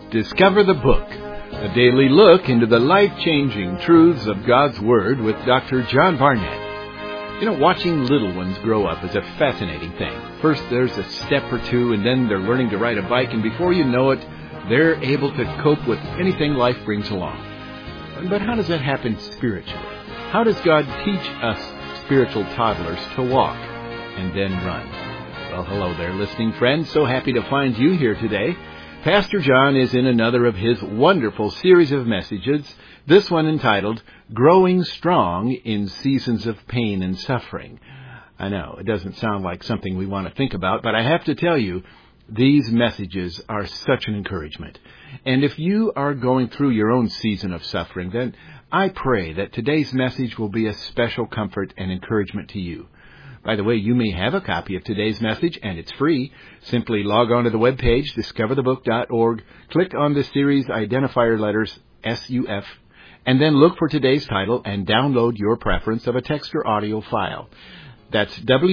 Discover the Book, a daily look into the life-changing truths of God's Word with Dr. John Barnett. You know, watching little ones grow up is a fascinating thing. First, there's a step or two, and then they're learning to ride a bike, and before you know it, they're able to cope with anything life brings along. But how does that happen spiritually? How does God teach us spiritual toddlers to walk and then run? Well, hello there, listening friends. So happy to find you here today. Pastor John is in another of his wonderful series of messages, this one entitled, Growing Strong in Seasons of Pain and Suffering. I know, it doesn't sound like something we want to think about, but I have to tell you, these messages are such an encouragement. And if you are going through your own season of suffering, then I pray that today's message will be a special comfort and encouragement to you. By the way, you may have a copy of today's message, and it's free. Simply log on to the webpage, discoverthebook.org, click on the series identifier letters, SUF, and then look for today's title and download your preference of a text or audio file. That's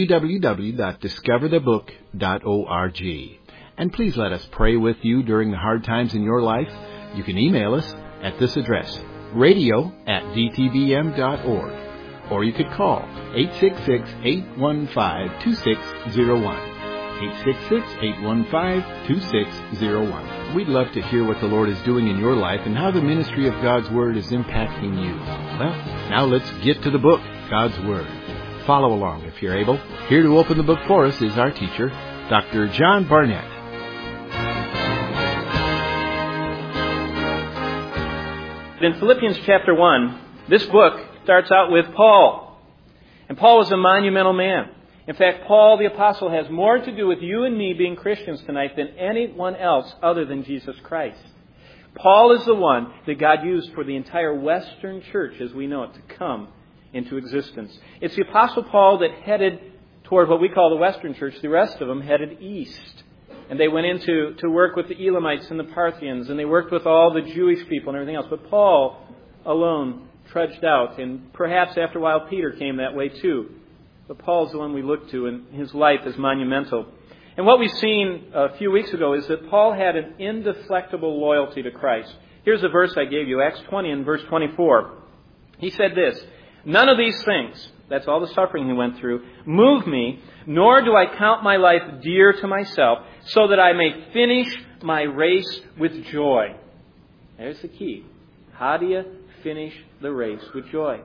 www.discoverthebook.org. And please let us pray with you during the hard times in your life. You can email us at this address, radio@dtbm.org. Or you could call 866-815-2601. 866-815-2601. We'd love to hear what the Lord is doing in your life and how the ministry of God's Word is impacting you. Well, now let's get to the book, God's Word. Follow along if you're able. Here to open the book for us is our teacher, Dr. John Barnett. In Philippians chapter 1, this book starts out with Paul. And Paul was a monumental man. In fact, Paul the Apostle has more to do with you and me being Christians tonight than anyone else other than Jesus Christ. Paul is the one that God used for the entire Western church as we know it to come into existence. It's the Apostle Paul that headed toward what we call the Western church. The rest of them headed east. And they went in to work with the Elamites and the Parthians, and they worked with all the Jewish people and everything else. But Paul alone trudged out, and perhaps after a while Peter came that way too. But Paul's the one we look to, and his life is monumental. And what we've seen a few weeks ago is that Paul had an indeflectible loyalty to Christ. Here's the verse I gave you, Acts 20 and verse 24. He said this, "None of these things," that's all the suffering he went through, "move me, nor do I count my life dear to myself, so that I may finish my race with joy." There's the key. How do you finish the race with joy?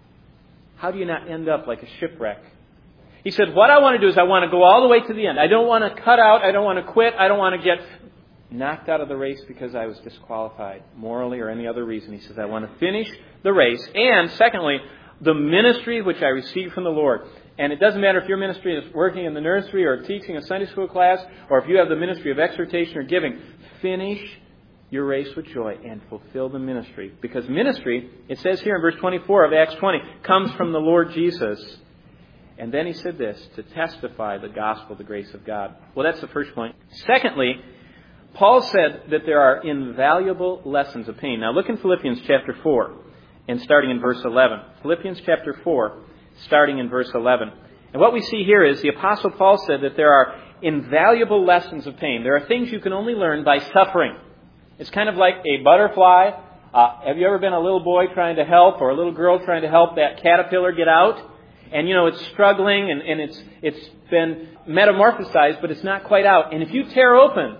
How do you not end up like a shipwreck? He said, what I want to do is I want to go all the way to the end. I don't want to cut out. I don't want to quit. I don't want to get knocked out of the race because I was disqualified morally or any other reason. He says, I want to finish the race. And secondly, the ministry which I received from the Lord. And it doesn't matter if your ministry is working in the nursery or teaching a Sunday school class, or if you have the ministry of exhortation or giving. Finish your race with joy and fulfill the ministry. Because ministry, it says here in verse 24 of Acts 20, comes from the Lord Jesus. And then he said this, to testify the gospel, the grace of God. Well, that's the first point. Secondly, Paul said that there are invaluable lessons of pain. Now look in Philippians chapter 4 and starting in verse 11. Philippians chapter 4, starting in verse 11. And what we see here is the Apostle Paul said that there are invaluable lessons of pain. There are things you can only learn by suffering. It's kind of like a butterfly. Have you ever been a little boy trying to help or a little girl trying to help that caterpillar get out? And, you know, it's struggling and it's been metamorphosized, but it's not quite out. And if you tear open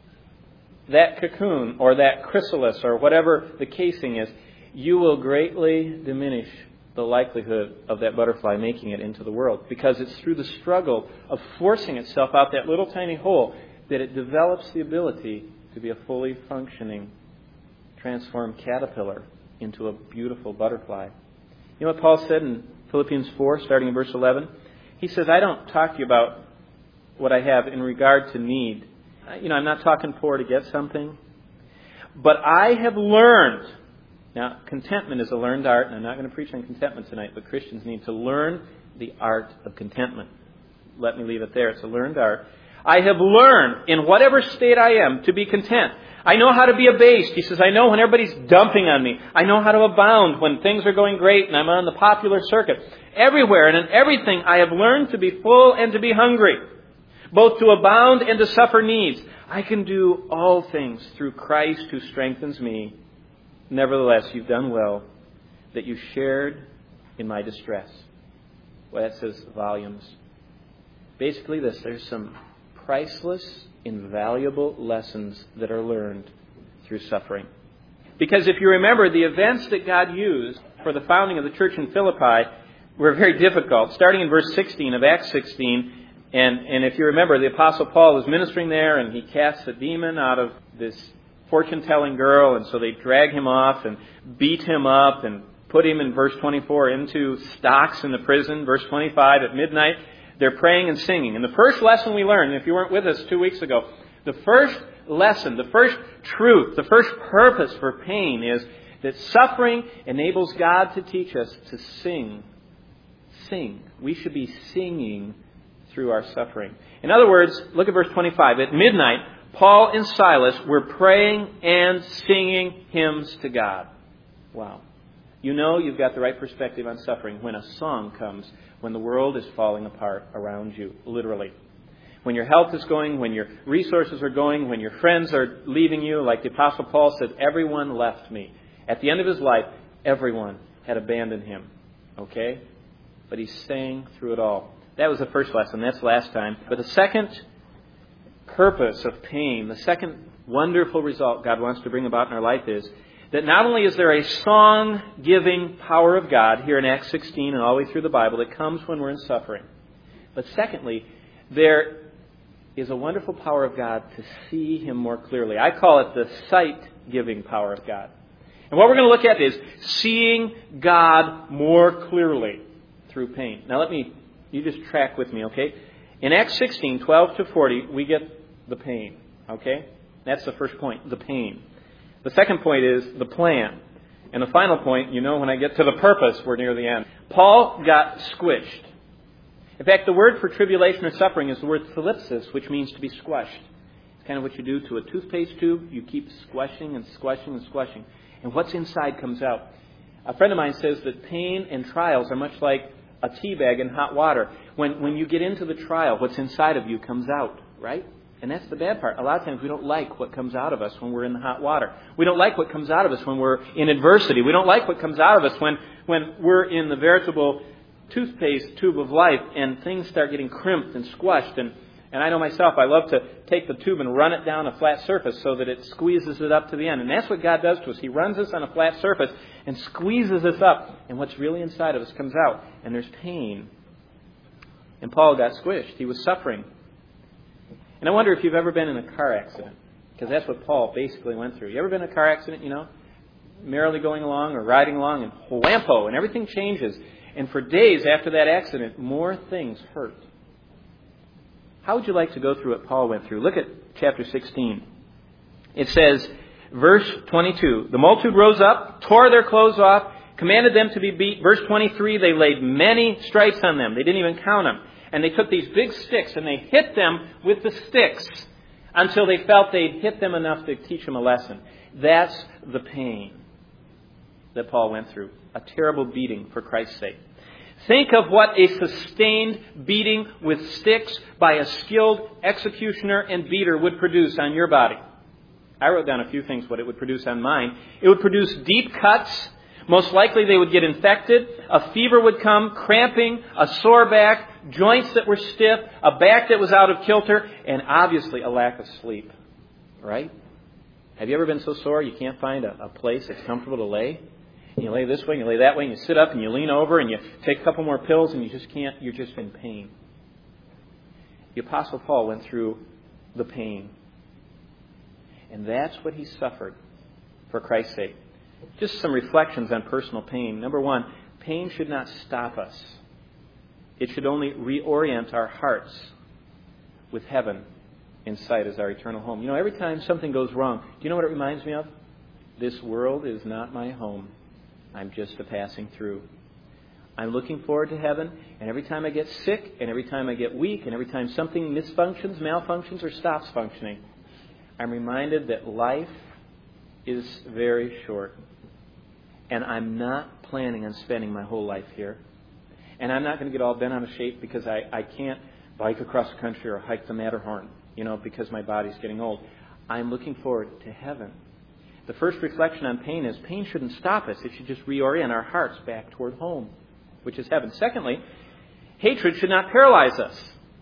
that cocoon or that chrysalis or whatever the casing is, you will greatly diminish the likelihood of that butterfly making it into the world. Because it's through the struggle of forcing itself out that little tiny hole that it develops the ability to be a fully functioning, transformed caterpillar into a beautiful butterfly. You know what Paul said in Philippians 4, starting in verse 11? He says, I don't talk to you about what I have in regard to need. You know, I'm not talking poor to get something. But I have learned. Now, contentment is a learned art, and I'm not going to preach on contentment tonight, but Christians need to learn the art of contentment. Let me leave it there. It's a learned art. I have learned, in whatever state I am, to be content. I know how to be abased. He says, I know when everybody's dumping on me. I know how to abound when things are going great and I'm on the popular circuit. Everywhere and in everything, I have learned to be full and to be hungry, both to abound and to suffer needs. I can do all things through Christ who strengthens me. Nevertheless, you've done well that you shared in my distress. Well, that says volumes. Basically there's some priceless, invaluable lessons that are learned through suffering. Because if you remember, the events that God used for the founding of the church in Philippi were very difficult. Starting in verse 16 of Acts 16, and if you remember, the Apostle Paul was ministering there, and he casts a demon out of this fortune-telling girl, and so they drag him off and beat him up and put him in verse 24 into stocks in the prison. Verse 25, at midnight, they're praying and singing. And the first lesson we learned, if you weren't with us 2 weeks ago, the first lesson, the first truth, the first purpose for pain is that suffering enables God to teach us to sing. Sing. We should be singing through our suffering. In other words, look at verse 25. At midnight, Paul and Silas were praying and singing hymns to God. Wow. You know you've got the right perspective on suffering when a song comes, when the world is falling apart around you, literally. When your health is going, when your resources are going, when your friends are leaving you, like the Apostle Paul said, everyone left me. At the end of his life, everyone had abandoned him. Okay? But he sang through it all. That was the first lesson. That's last time. But the second purpose of pain, the second wonderful result God wants to bring about in our life is that not only is there a song-giving power of God here in Acts 16 and all the way through the Bible that comes when we're in suffering, but secondly, there is a wonderful power of God to see Him more clearly. I call it the sight-giving power of God. And what we're going to look at is seeing God more clearly through pain. Now you just track with me, okay? In Acts 16, 12 to 40, we get the pain, okay? That's the first point, the pain. The second point is the plan. And the final point, when I get to the purpose, we're near the end. Paul got squished. In fact, the word for tribulation or suffering is the word thlipsis, which means to be squashed. It's kind of what you do to a toothpaste tube. You keep squashing and squashing and squashing. And what's inside comes out. A friend of mine says that pain and trials are much like a tea bag in hot water. When you get into the trial, what's inside of you comes out, right? And that's the bad part. A lot of times we don't like what comes out of us when we're in the hot water. We don't like what comes out of us when we're in adversity. We don't like what comes out of us when we're in the veritable toothpaste tube of life and things start getting crimped and squashed. And I know myself, I love to take the tube and run it down a flat surface so that it squeezes it up to the end. And that's what God does to us. He runs us on a flat surface and squeezes us up. And what's really inside of us comes out. And there's pain. And Paul got squished. He was suffering. And I wonder if you've ever been in a car accident. Because that's what Paul basically went through. You ever been in a car accident, merrily going along or riding along and whampo, and everything changes. And for days after that accident, more things hurt. How would you like to go through what Paul went through? Look at chapter 16. It says, verse 22, the multitude rose up, tore their clothes off, commanded them to be beat. Verse 23, they laid many stripes on them. They didn't even count them. And they took these big sticks and they hit them with the sticks until they felt they'd hit them enough to teach them a lesson. That's the pain that Paul went through. A terrible beating for Christ's sake. Think of what a sustained beating with sticks by a skilled executioner and beater would produce on your body. I wrote down a few things what it would produce on mine. It would produce deep cuts. Most likely they would get infected. A fever would come, cramping, a sore back, joints that were stiff, a back that was out of kilter, and obviously a lack of sleep. Right? Have you ever been so sore you can't find a place that's comfortable to lay? And you lay this way, and you lay that way, and you sit up and you lean over and you take a couple more pills and you just can't, you're just in pain. The Apostle Paul went through the pain. And that's what he suffered for Christ's sake. Just some reflections on personal pain. Number one, pain should not stop us. It should only reorient our hearts with heaven in sight as our eternal home. Every time something goes wrong, do you know what it reminds me of? This world is not my home. I'm just a passing through. I'm looking forward to heaven, and every time I get sick, and every time I get weak, and every time something misfunctions, malfunctions, or stops functioning, I'm reminded that life is very short. And I'm not planning on spending my whole life here. And I'm not going to get all bent out of shape because I can't bike across the country or hike the Matterhorn. because my body's getting old. I'm looking forward to heaven. The first reflection on pain is pain shouldn't stop us. It should just reorient our hearts back toward home, which is heaven. Secondly, hatred should not paralyze us.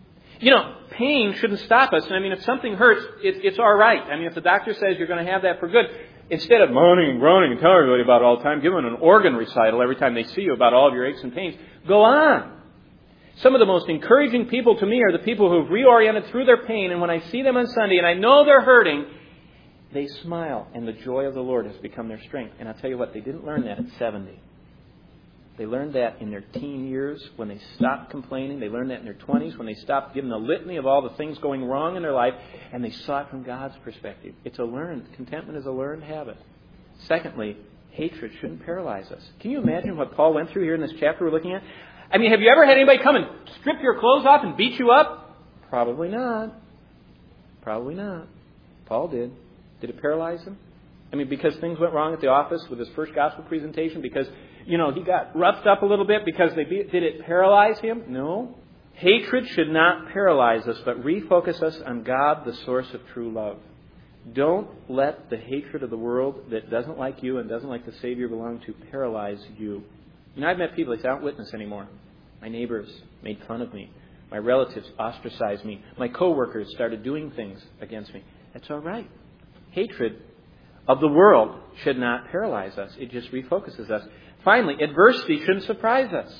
Pain shouldn't stop us. And if something hurts, it's all right. If the doctor says you're going to have that for good, instead of moaning and groaning and telling everybody about it all the time, give them an organ recital every time they see you about all of your aches and pains, go on. Some of the most encouraging people to me are the people who have reoriented through their pain, and when I see them on Sunday and I know they're hurting, they smile, and the joy of the Lord has become their strength. And I'll tell you what, they didn't learn that at 70. They learned that in their teen years when they stopped complaining. They learned that in their 20s when they stopped giving the litany of all the things going wrong in their life, and they saw it from God's perspective. Contentment is a learned habit. Secondly, hatred shouldn't paralyze us. Can you imagine what Paul went through here in this chapter we're looking at? Have you ever had anybody come and strip your clothes off and beat you up? Probably not. Probably not. Paul did. Did it paralyze him? Because things went wrong at the office with his first gospel presentation, because, he got roughed up a little bit because did it paralyze him? No. Hatred should not paralyze us, but refocus us on God, the source of true love. Don't let the hatred of the world that doesn't like you and doesn't like the Savior you belong to paralyze you. I've met people that say, I don't witness anymore. My neighbors made fun of me. My relatives ostracized me. My coworkers started doing things against me. That's all right. Hatred of the world should not paralyze us. It just refocuses us. Finally, adversity shouldn't surprise us.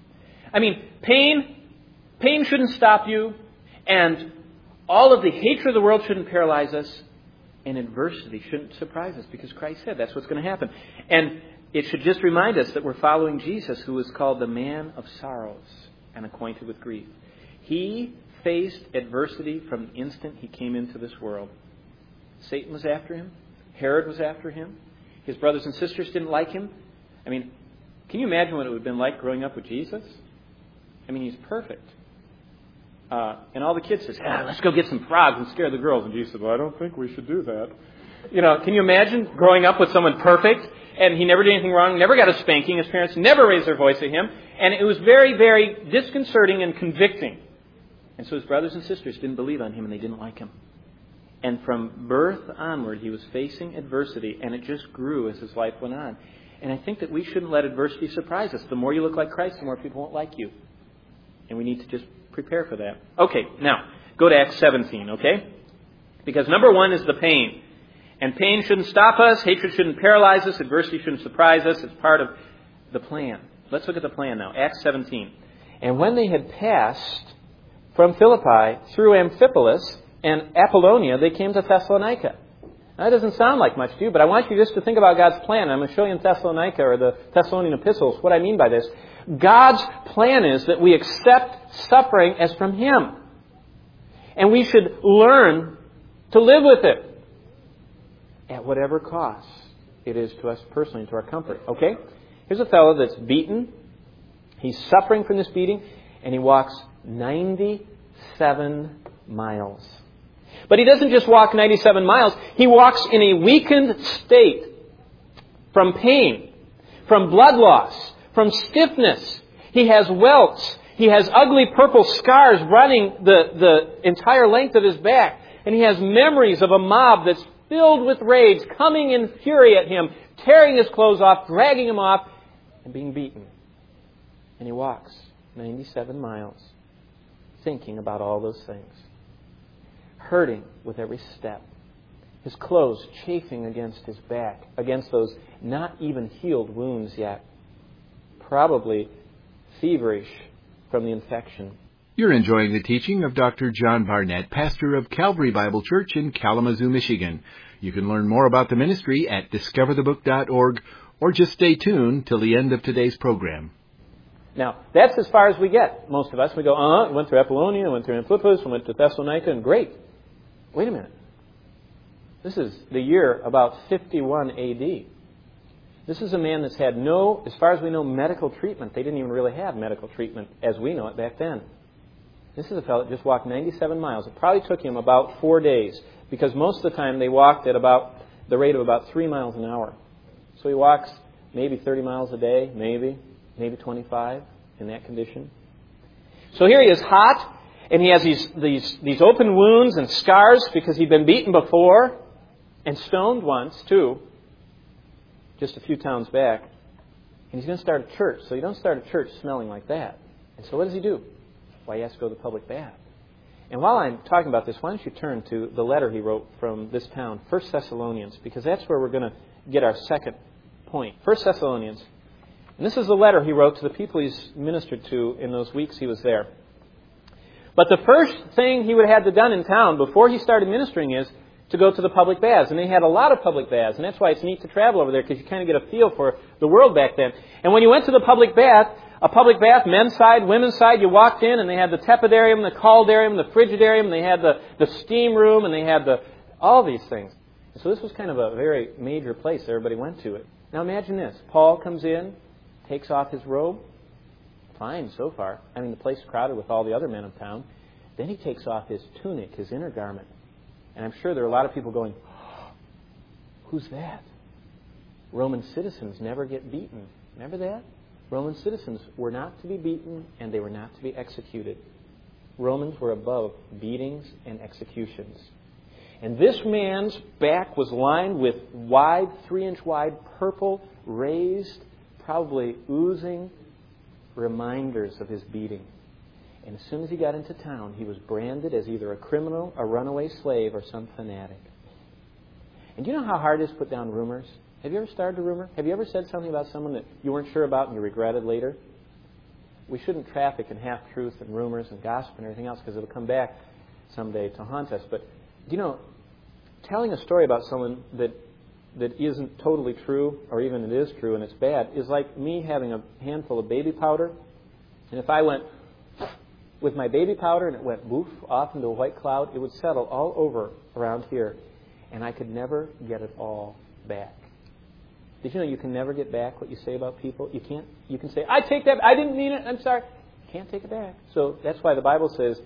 Pain shouldn't stop you, and all of the hatred of the world shouldn't paralyze us, and adversity shouldn't surprise us, because Christ said that's what's going to happen. And it should just remind us that we're following Jesus, who is called the man of sorrows and acquainted with grief. He faced adversity from the instant he came into this world. Satan was after him. Herod was after him. His brothers and sisters didn't like him. Can you imagine what it would have been like growing up with Jesus? He's perfect. And all the kids says, let's go get some frogs and scare the girls. And Jesus said, well, I don't think we should do that. Can you imagine growing up with someone perfect? And he never did anything wrong, never got a spanking. His parents never raised their voice at him. And it was very, very disconcerting and convicting. And so his brothers and sisters didn't believe on him, and they didn't like him. And from birth onward, he was facing adversity, and it just grew as his life went on. And I think that we shouldn't let adversity surprise us. The more you look like Christ, the more people won't like you. And we need to just prepare for that. Okay, now, go to Acts 17, okay? Because number one is the pain. And pain shouldn't stop us. Hatred shouldn't paralyze us. Adversity shouldn't surprise us. It's part of the plan. Let's look at the plan now. Acts 17. And when they had passed from Philippi through Amphipolis and Apollonia, they came to Thessalonica. Now, that doesn't sound like much to you, but I want you just to think about God's plan. I'm going to show you in Thessalonica, or the Thessalonian epistles, what I mean by this. God's plan is that we accept suffering as from Him. And we should learn to live with it at whatever cost it is to us personally and to our comfort. Okay? Here's a fellow that's beaten. He's suffering from this beating, and he walks 97 miles. But he doesn't just walk 97 miles. He walks in a weakened state from pain, from blood loss, from stiffness. He has welts. He has ugly purple scars running the entire length of his back. And he has memories of a mob that's filled with rage, coming in fury at him, tearing his clothes off, dragging him off, and being beaten. And he walks 97 miles, thinking about all those things. Hurting with every step. His clothes chafing against his back, against those not even healed wounds yet. Probably feverish from the infection. You're enjoying the teaching of Dr. John Barnett, pastor of Calvary Bible Church in Kalamazoo, Michigan. You can learn more about the ministry at discoverthebook.org, or just stay tuned till the end of today's program. Now, that's as far as we get, most of us. We go, went through Apollonia, went through Amphipolis, went to Thessalonica, and great. Wait a minute. This is the year about 51 A.D. This is a man that's had no, as far as we know, medical treatment. They didn't even really have medical treatment as we know it back then. This is a fellow that just walked 97 miles. It probably took him about 4 days, because most of the time they walked at about the rate of about 3 miles an hour. So he walks maybe 30 miles a day, maybe 25 in that condition. So here he is, hot, And he has these open wounds and scars because he'd been beaten before and stoned once, too, just a few towns back. And he's going to start a church. So you don't start a church smelling like that. And so what does he do? Well, he has to go to the public bath. And while I'm talking about this, why don't you turn to the letter he wrote from this town, 1 Thessalonians, because that's where we're going to get our second point. 1 Thessalonians. And this is the letter he wrote to the people he's ministered to in those weeks he was there. But the first thing he would have had to done in town before he started ministering is to go to the public baths. And they had a lot of public baths. And that's why it's neat to travel over there, because you kind of get a feel for the world back then. And when you went to the public bath, a public bath, men's side, women's side, you walked in and they had the tepidarium, the caldarium, the frigidarium, they had the steam room, and they had all these things. And so this was kind of a very major place. Everybody went to it. Now imagine this. Paul comes in, takes off his robe. Fine so far. I mean, the place is crowded with all the other men of town. Then he takes off his tunic, his inner garment. And I'm sure there are a lot of people going, who's that? Roman citizens never get beaten. Remember that? Roman citizens were not to be beaten and they were not to be executed. Romans were above beatings and executions. And this man's back was lined with wide, 3-inch wide, purple, raised, probably oozing reminders of his beating. And as soon as he got into town, he was branded as either a criminal, a runaway slave, or some fanatic. And do you know how hard it is to put down rumors? Have you ever started a rumor? Have you ever said something about someone that you weren't sure about and you regretted later? We shouldn't traffic in half-truth and rumors and gossip and everything else, because it'll come back someday to haunt us. But, do you know, telling a story about someone that isn't totally true, or even it is true and it's bad, is like me having a handful of baby powder. And if I went with my baby powder and it went woof off into a white cloud, it would settle all over around here. And I could never get it all back. Did you know you can never get back what you say about people? You can't. You can say, I take that, I didn't mean it, I'm sorry. You can't take it back. So that's why the Bible says,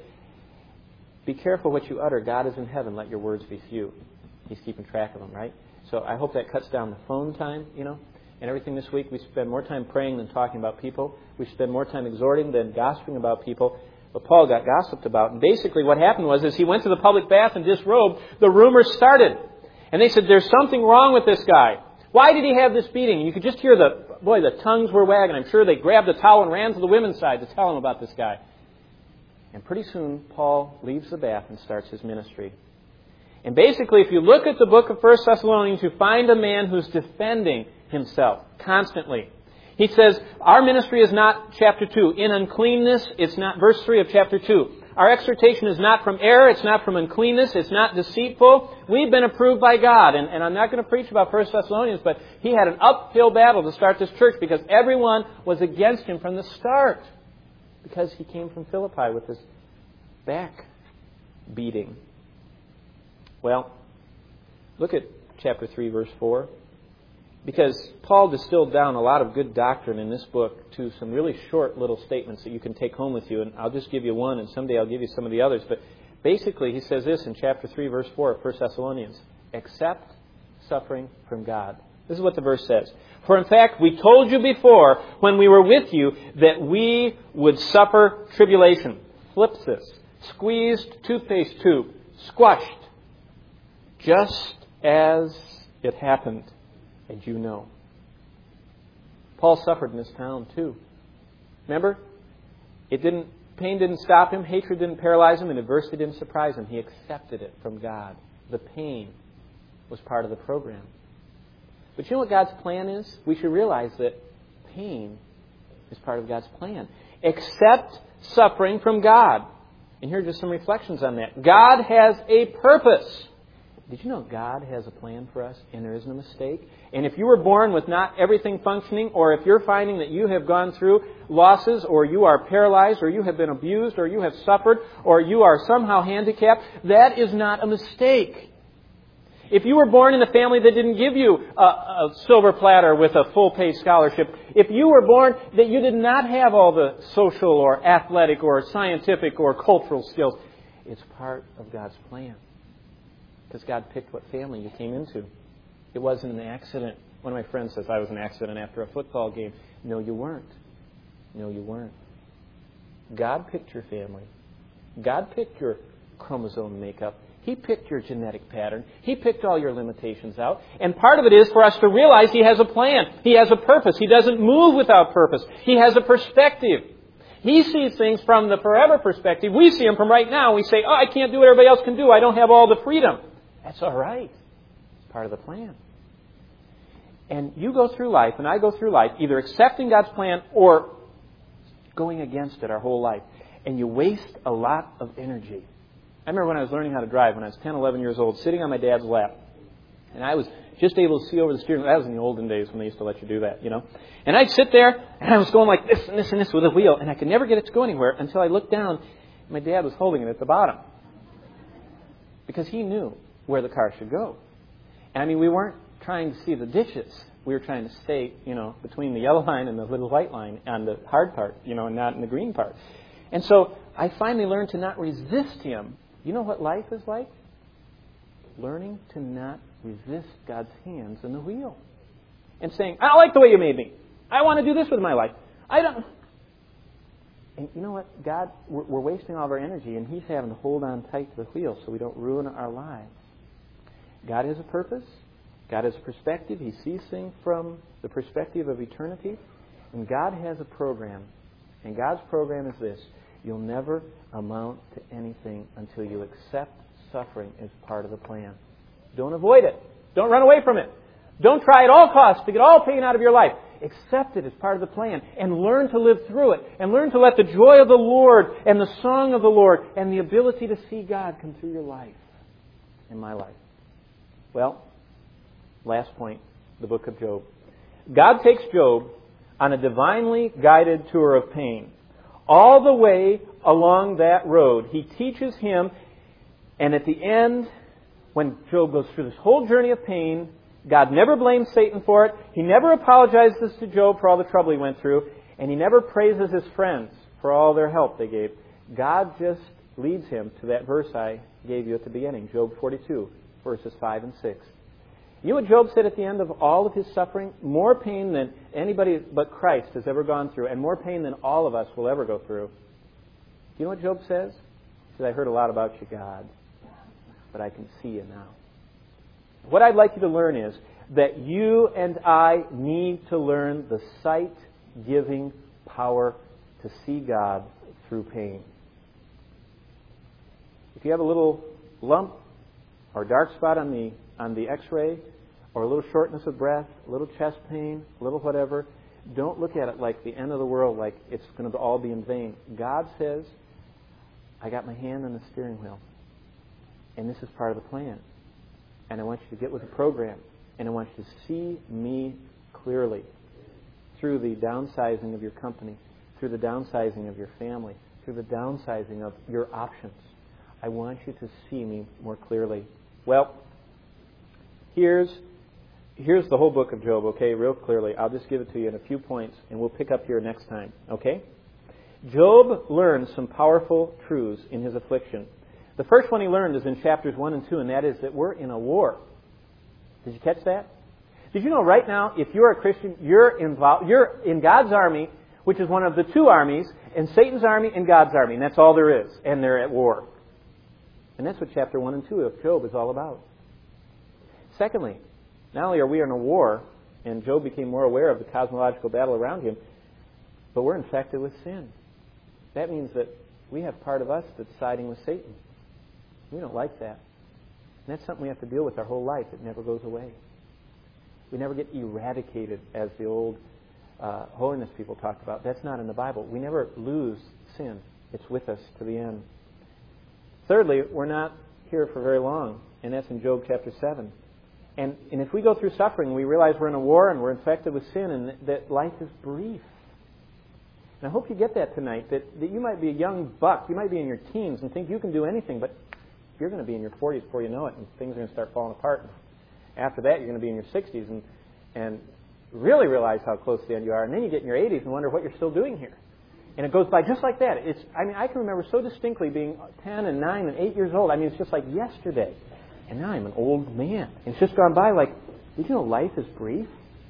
be careful what you utter. God is in heaven. Let your words be few. He's keeping track of them, right? So I hope that cuts down the phone time, and everything this week. We spend more time praying than talking about people. We spend more time exhorting than gossiping about people. But Paul got gossiped about. And basically what happened was, as he went to the public bath and disrobed, the rumors started. And they said, there's something wrong with this guy. Why did he have this beating? And you could just hear the tongues were wagging. I'm sure they grabbed a towel and ran to the women's side to tell him about this guy. And pretty soon, Paul leaves the bath and starts his ministry. And basically, if you look at the book of 1 Thessalonians, you find a man who's defending himself constantly. He says, our ministry is not, chapter 2, in uncleanness. It's not, verse 3 of chapter 2. Our exhortation is not from error. It's not from uncleanness. It's not deceitful. We've been approved by God. And I'm not going to preach about 1 Thessalonians, but he had an uphill battle to start this church because everyone was against him from the start. Because he came from Philippi with his back beating. Well, look at chapter 3, verse 4. Because Paul distilled down a lot of good doctrine in this book to some really short little statements that you can take home with you. And I'll just give you one, and someday I'll give you some of the others. But basically, he says this in chapter 3, verse 4 of 1 Thessalonians. Accept suffering from God. This is what the verse says. For in fact, we told you before when we were with you that we would suffer tribulation. Flips this. Squeezed toothpaste tube. Squashed. Just as it happened. And you know. Paul suffered in this town too. Remember? Pain didn't stop him, hatred didn't paralyze him, and adversity didn't surprise him. He accepted it from God. The pain was part of the program. But you know what God's plan is? We should realize that pain is part of God's plan. Accept suffering from God. And here are just some reflections on that. God has a purpose. Did you know God has a plan for us and there isn't a mistake? And if you were born with not everything functioning, or if you're finding that you have gone through losses, or you are paralyzed, or you have been abused, or you have suffered, or you are somehow handicapped, that is not a mistake. If you were born in a family that didn't give you a silver platter with a full-paid scholarship, if you were born that you did not have all the social or athletic or scientific or cultural skills, it's part of God's plan. Because God picked what family you came into. It wasn't an accident. One of my friends says I was an accident after a football game. No, you weren't. No, you weren't. God picked your family. God picked your chromosome makeup. He picked your genetic pattern. He picked all your limitations out. And part of it is for us to realize He has a plan. He has a purpose. He doesn't move without purpose. He has a perspective. He sees things from the forever perspective. We see them from right now. We say, I can't do what everybody else can do. I don't have all the freedom. That's all right. It's part of the plan. And you go through life, and I go through life, either accepting God's plan or going against it our whole life. And you waste a lot of energy. I remember when I was learning how to drive, when I was 10, 11 years old, sitting on my dad's lap. And I was just able to see over the steering wheel. That was in the olden days when they used to let you do that, you know. And I'd sit there, and I was going like this and this and this with the wheel, and I could never get it to go anywhere until I looked down, and my dad was holding it at the bottom. Because he knew where the car should go. And I mean, we weren't trying to see the ditches. We were trying to stay, between the yellow line and the little white line on the hard part, and not in the green part. And so I finally learned to not resist Him. You know what life is like? Learning to not resist God's hands in the wheel. And saying, I don't like the way you made me. I want to do this with my life. I don't. And you know what? God, we're wasting all of our energy, and He's having to hold on tight to the wheel so we don't ruin our lives. God has a purpose. God has a perspective. He sees things from the perspective of eternity. And God has a program. And God's program is this. You'll never amount to anything until you accept suffering as part of the plan. Don't avoid it. Don't run away from it. Don't try at all costs to get all pain out of your life. Accept it as part of the plan and learn to live through it. And learn to let the joy of the Lord and the song of the Lord and the ability to see God come through your life and my life. Well, last point, the book of Job. God takes Job on a divinely guided tour of pain. All the way along that road, He teaches him, and at the end, when Job goes through this whole journey of pain, God never blames Satan for it. He never apologizes to Job for all the trouble he went through, and He never praises his friends for all their help they gave. God just leads him to that verse I gave you at the beginning, Job 42, verses 5 and 6. You know what Job said at the end of all of his suffering? More pain than anybody but Christ has ever gone through, and more pain than all of us will ever go through. Do you know what Job says? He said, I heard a lot about you, God, but I can see you now. What I'd like you to learn is that you and I need to learn the sight-giving power to see God through pain. If you have a little lump or dark spot on the x-ray, or a little shortness of breath, a little chest pain, a little whatever, don't look at it like the end of the world, like it's going to all be in vain. God says, I got my hand on the steering wheel, and this is part of the plan. And I want you to get with the program, and I want you to see me clearly through the downsizing of your company, through the downsizing of your family, through the downsizing of your options. I want you to see me more clearly. Well, here's the whole book of Job, okay, real clearly. I'll just give it to you in a few points, and we'll pick up here next time, okay? Job learned some powerful truths in his affliction. The first one he learned is in chapters 1 and 2, and that is that we're in a war. Did you catch that? Did you know right now, if you're a Christian, you're in God's army, which is one of the two armies, and Satan's army and God's army, and that's all there is, and they're at war. And that's what chapter 1 and 2 of Job is all about. Secondly, not only are we in a war, and Job became more aware of the cosmological battle around him, but we're infected with sin. That means that we have part of us that's siding with Satan. We don't like that. And that's something we have to deal with our whole life. It never goes away. We never get eradicated, as the old holiness people talked about. That's not in the Bible. We never lose sin. It's with us to the end. Thirdly, we're not here for very long, and that's in Job chapter 7. And if we go through suffering, we realize we're in a war and we're infected with sin, and that life is brief. And I hope you get that tonight, that you might be a young buck, you might be in your teens and think you can do anything, but you're going to be in your 40s before you know it, and things are going to start falling apart. After that, you're going to be in your 60s and really realize how close to the end you are. And then you get in your 80s and wonder what you're still doing here. And it goes by just like that. I can remember so distinctly being 10 and 9 and 8 years old. I mean, it's just like yesterday. And now I'm an old man. And it's just gone by like, did you know life is brief?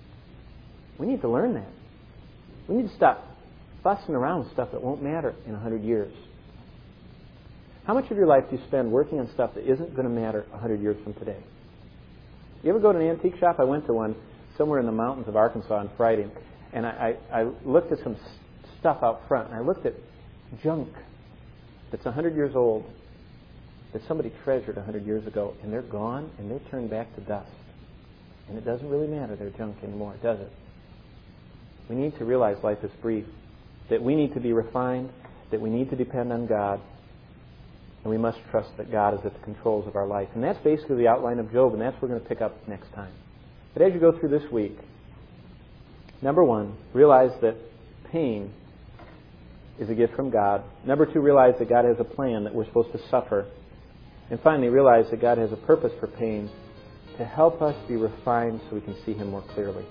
We need to learn that. We need to stop fussing around with stuff that won't matter in 100 years. How much of your life do you spend working on stuff that isn't going to matter 100 years from today? You ever go to an antique shop? I went to one somewhere in the mountains of Arkansas on Friday, and I looked at some stuff out front, and I looked at junk that's 100 years old, that somebody treasured 100 years ago, and they're gone, and they're turned back to dust. And it doesn't really matter they're junk anymore, does it? We need to realize life is brief, that we need to be refined, that we need to depend on God, and we must trust that God is at the controls of our life. And that's basically the outline of Job, and that's what we're going to pick up next time. But as you go through this week, number 1, realize that pain is a gift from God. Number 2, realize that God has a plan that we're supposed to suffer. And finally, realize that God has a purpose for pain to help us be refined so we can see Him more clearly.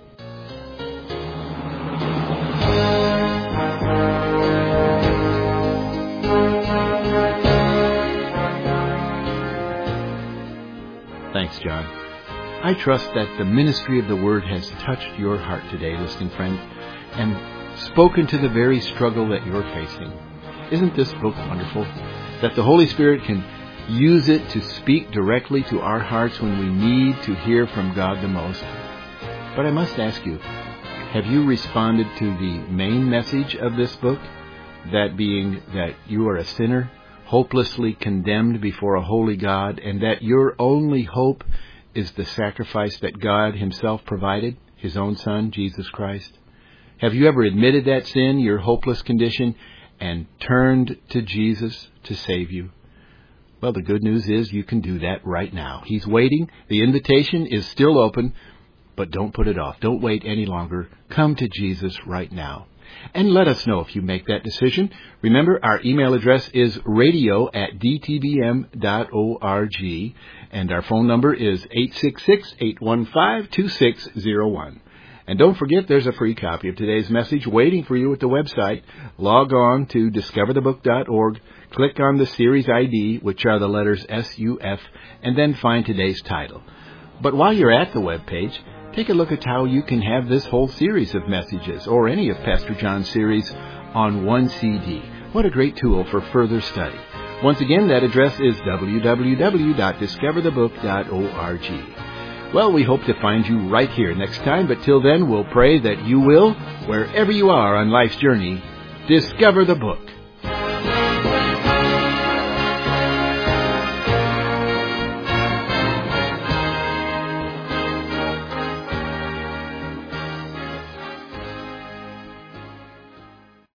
Thanks, John. I trust that the ministry of the Word has touched your heart today, listening friend, and spoken to the very struggle that you're facing. Isn't this book wonderful? That the Holy Spirit can use it to speak directly to our hearts when we need to hear from God the most. But I must ask you, have you responded to the main message of this book? That being that you are a sinner, hopelessly condemned before a holy God, and that your only hope is the sacrifice that God Himself provided, His own Son, Jesus Christ? Have you ever admitted that sin, your hopeless condition, and turned to Jesus to save you? Well, the good news is you can do that right now. He's waiting. The invitation is still open, but don't put it off. Don't wait any longer. Come to Jesus right now. And let us know if you make that decision. Remember, our email address is radio@dtbm.org, and our phone number is 866-815-2601. And don't forget, there's a free copy of today's message waiting for you at the website. Log on to discoverthebook.org, click on the series ID, which are the letters SUF, and then find today's title. But while you're at the webpage, take a look at how you can have this whole series of messages, or any of Pastor John's series, on one CD. What a great tool for further study. Once again, that address is www.discoverthebook.org. Well, we hope to find you right here next time, but till then, we'll pray that you will, wherever you are on life's journey, discover the book.